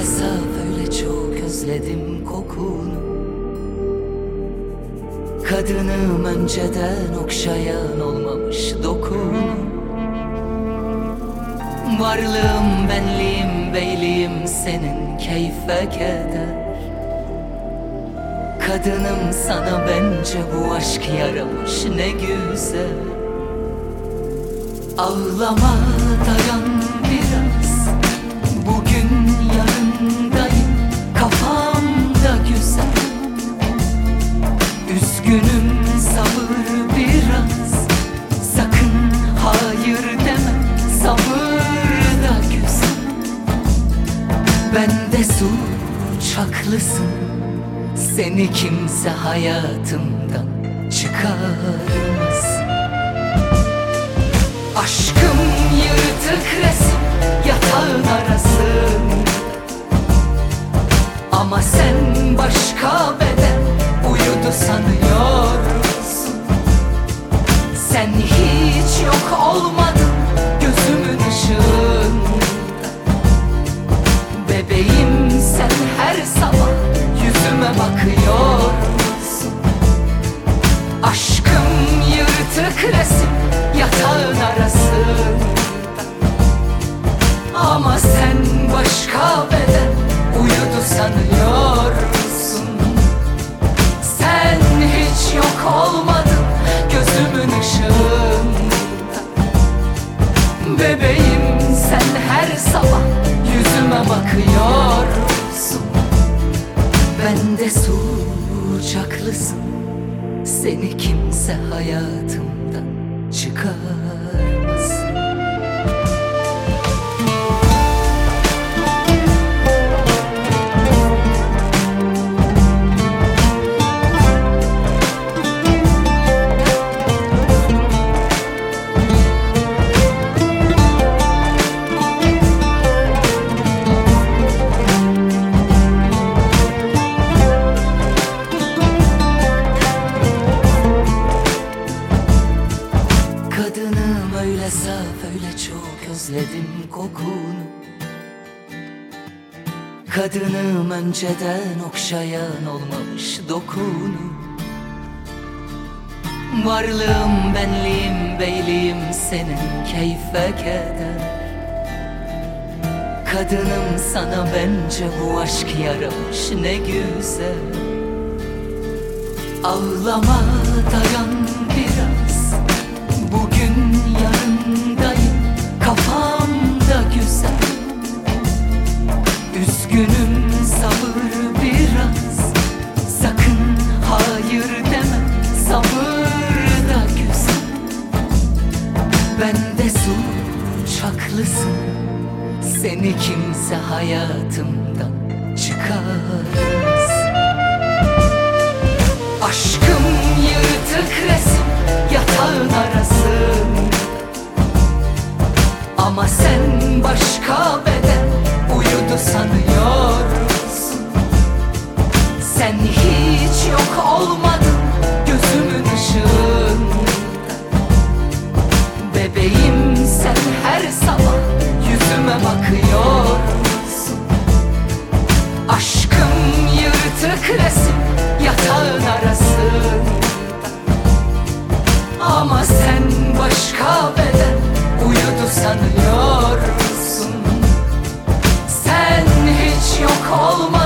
saf, öyle çok özledim kokunu. Kadınım önceden okşayan olmamış dokunu. Varlığım, benliğim, beyliğim senin keyfe keder. Kadınım sana bence bu aşk yaramış ne güzel. Ağlama, dayan biraz, bugün yarındayım, kafamda güzel. Üzgünüm, sabır biraz, sakın hayır deme, sabır da güzel. Ben de suç, haklısın, seni kimse hayatımdan çıkarmaz. Aşkım yırtık resim, yatağın arasında, ama sen başka beden uyudu sanıyorsun. Sen hiç yok olmadın gözümün ışığında. Bebeğim, sen her sabah yüzüme bakıyorsun. Aşkım yırtık resim, yatağın arasında, ama sen başka beden uyudu sanıyorsun. Sen hiç yok olmadın gözümün ışığında. Bebeğim, sen her sabah yüzüme bakıyorsun. Ben de suç, haklısın, seni kimse hayatımdan çıkarmaz. Kadınım öyle saf, öyle çok özledim kokunu. Kadınım önceden okşayan olmamış dokunu. Varlığım, benliğim, beyliğim senin keyfe keder. Kadınım sana bence bu aşk yaramış ne güzel. Ağlama, dayan biraz, bugün yarındayım, kafamda güzel. Üzgünüm, sabır biraz, sakın hayır deme, sabır da güzel. Ben de suç, haklısın, seni kimse hayatımdan çıkarmaz. Aşkım yırtık resim, yatağın arasında, ama sen başka beden uyudu sanıyorsun. Sen hiç yok olmadın gözümün ışığında. Bebeğim, sen her sabah yüzüme bakıyorsun. Aşkım yırtık resim, yatağın arasında, ama sen başka beden uyudu sanıyorsun. Sen hiç yok olmadın